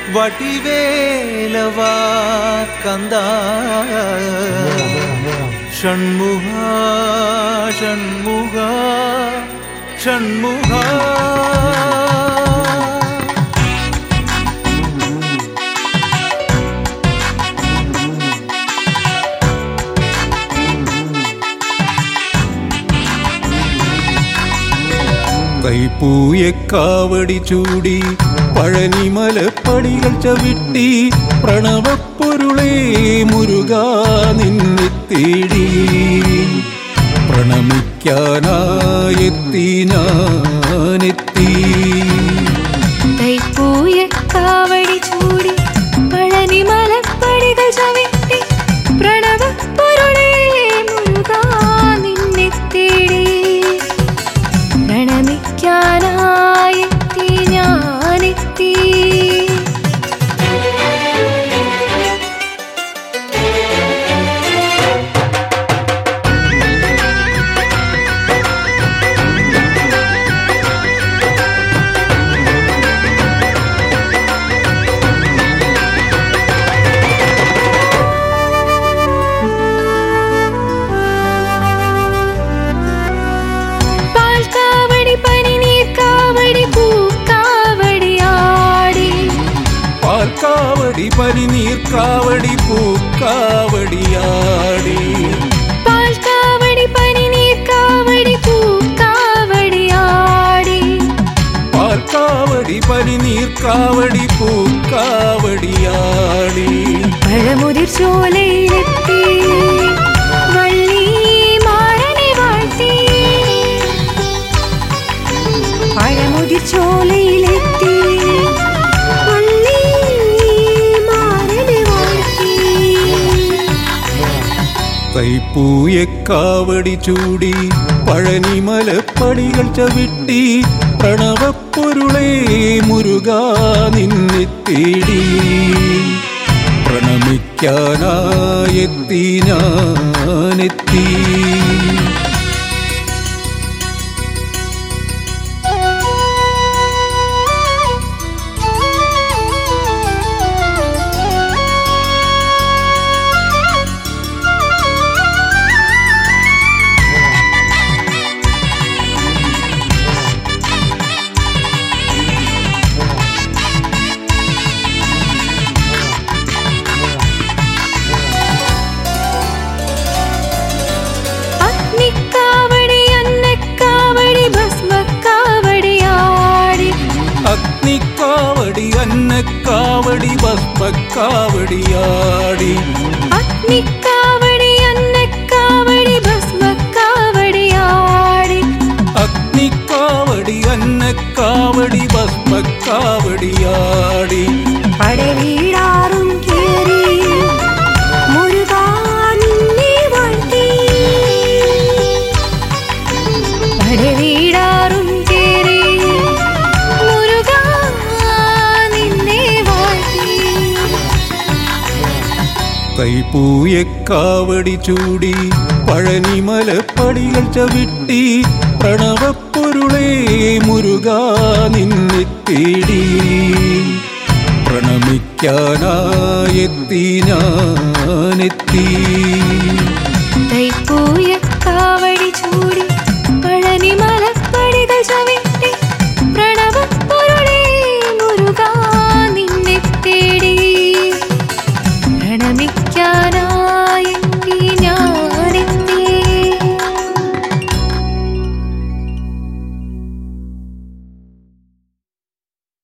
വടിവേലവാ കന്ദ ഷൺമുഖ ഷൺമുഖ ഷൺമുഖ കൈപ്പൂയക്കാവടി ചൂടി പഴനിമലപ്പടികൾ ചവിട്ടി പ്രണവപ്പൊരുളേ മുരുകാ നിന്നെ തേടി പ്രണമിക്കാനായെത്തി ഞാനെത്തി. കൈപ്പൂയക്കാവടി ചൂടി പഴനിമലപ്പടികൾ ചവിട്ടി പ്രണവപ്പൊരുളേ മുരുകാ നിന്നെ തേടി പ്രണമിക്കാനായെത്തി ഞാനെത്തി. പാൽക്കാവടി പനിനീർക്കാവടി പൂക്കാവടിയാടി പാൽക്കാവടി പനിനീർക്കാവടി പൂക്കാവടിയാടി പാൽക്കാവടി പനിനീർക്കാവടി പൂക്കാവടിയാടി. പഴമുതിർ ചോലയിലെത്തി വള്ളി മാറനെ വാഴ്ത്തി പഴമുതിർ ചോലയിലെത്തി കൈപ്പൂയക്കാവടി ചൂടി പഴനിമലപ്പടികൾ ചവിട്ടി പ്രണവപ്പൊരുളേ മുരുകാ നിന്നെ തേടി പ്രണമിക്കാനായെത്തി ഞാനെത്തി. അഗ്നിക്കാവടി അന്നക്കാവടി ഭസ്മക്കാവടിയാടി അഗ്നിക്കാവടി അന്നക്കാവടി ഭസ്മക്കാവടിയാടി അഗ്നിക്കാവടി അന്നക്കാവടി ഭസ്മക്കാവടിയാടി. പടവീടാറും കേറി മുരുകാ നിന്നെ വാഴ്ത്തി പടവീടാറും കേറി മുരുകാ നിന്നെ വാഴ്ത്തി. കൈപ്പൂയക്കാവടി ചൂടി പഴനിമലപ്പടികൾ ചവിട്ടി പ്രണവപ്പൊരുളേ മുരുകാ നിന്നെ തേടി പ്രണമിക്കാനായെത്തി ഞാനെത്തി.